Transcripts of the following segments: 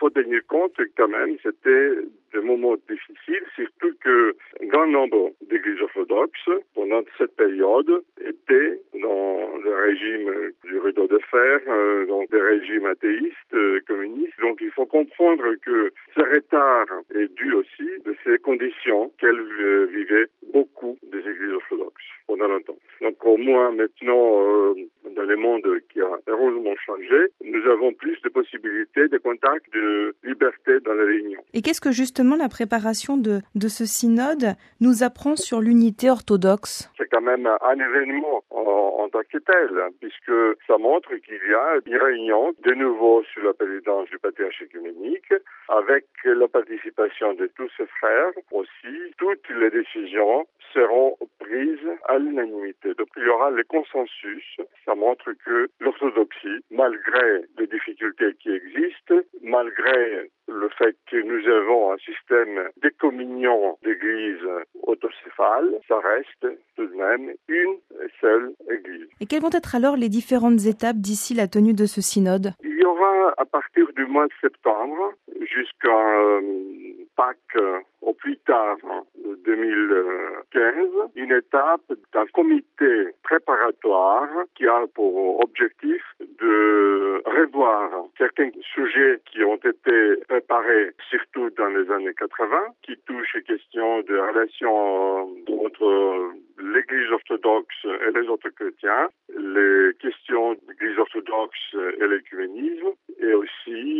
faut tenir compte que quand même c'était des moments difficiles, surtout que un grand nombre d'églises orthodoxes pendant cette période étaient dans le régime du rideau de fer, donc des régimes athéistes, communistes. Donc il faut comprendre que ce retard est dû aussi de ces conditions qu'elles vivaient beaucoup des églises orthodoxes pendant longtemps. Donc au moins maintenant, dans le monde qui a heureusement changé, nous avons plus de possibilités de contact, de liberté dans les réunions. Et qu'est-ce que justement la préparation de ce synode nous apprend sur l'unité orthodoxe? C'est quand même un événement en tant que tel, puisque ça montre qu'il y a une réunion de nouveau sous la présidence du patriarche œcuménique, avec la participation de tous ses frères aussi. Toutes les décisions seront prises à l'unanimité. Donc il y aura le consensus. Ça montre que l'orthodoxie, malgré les difficultés qui existent, malgré le fait que nous avons un système de communion d'églises autocéphales, ça reste tout de même une seule église. Et quelles vont être alors les différentes étapes d'ici la tenue de ce synode? Il y aura à partir du mois de septembre jusqu'à Pâques au plus tard 2015, une étape d'un comité préparatoire qui a pour objectif de revoir certains sujets qui ont été préparés surtout dans les années 80, qui touchent aux questions de relations entre l'Église orthodoxe et les autres chrétiens, les questions de l'Église orthodoxe et l'écuménisme, et aussi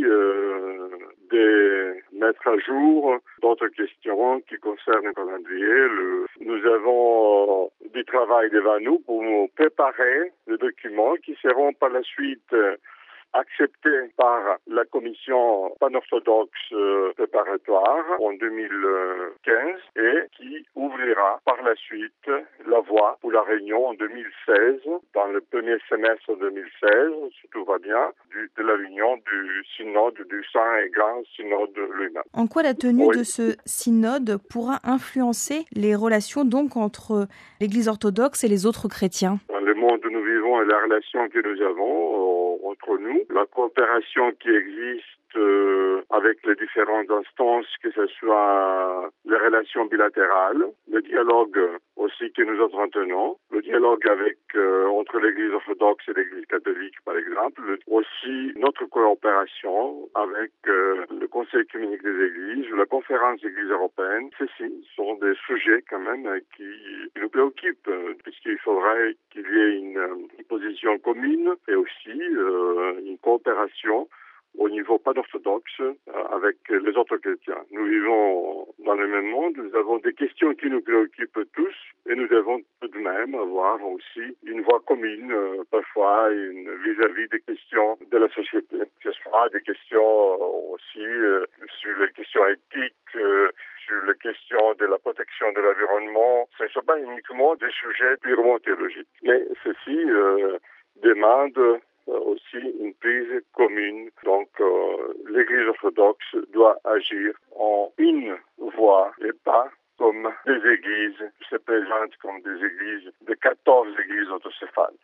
de mettre à jour d'autres questions qui concernent le calendrier. Nous avons du travail devant nous pour nous préparer des documents qui seront par la suite acceptés par la commission panorthodoxe préparatoire en 2015 et qui ouvrira par la suite la voie pour la réunion en 2016, dans le premier semestre 2016, si tout va bien, de la réunion du synode, du Saint et Grand Synode lui-même. En quoi la tenue de ce synode pourra influencer les relations donc entre l'Église orthodoxe et les autres chrétiens? Dans le monde où nous vivons et la relation que nous avons entre nous, la coopération qui existe avec les différentes instances, que ce soit les relations bilatérales, le dialogue aussi que nous entretenons, le dialogue avec entre l'Église orthodoxe et l'Église catholique par exemple, aussi notre coopération avec le Conseil œcuménique des Églises, la Conférence des Églises européennes. Ceci sont des sujets quand même qui nous préoccupent, puisqu'il faudrait qu'il y ait une position commune et aussi une coopération au niveau panorthodoxe avec les autres chrétiens. Nous vivons dans le même monde, nous avons des questions qui nous préoccupent tous et nous devons tout de même avoir aussi une voix commune, parfois vis-à-vis des questions de la société. Que ce soit des questions aussi sur les questions éthiques, sur les questions de la protection de l'environnement. Ce ne sont pas uniquement des sujets purement théologiques. Mais ceci demande aussi une prise commune. Donc l'Église orthodoxe doit agir en une voix et pas comme des églises qui se présentent comme des églises de 14 églises autocéphales.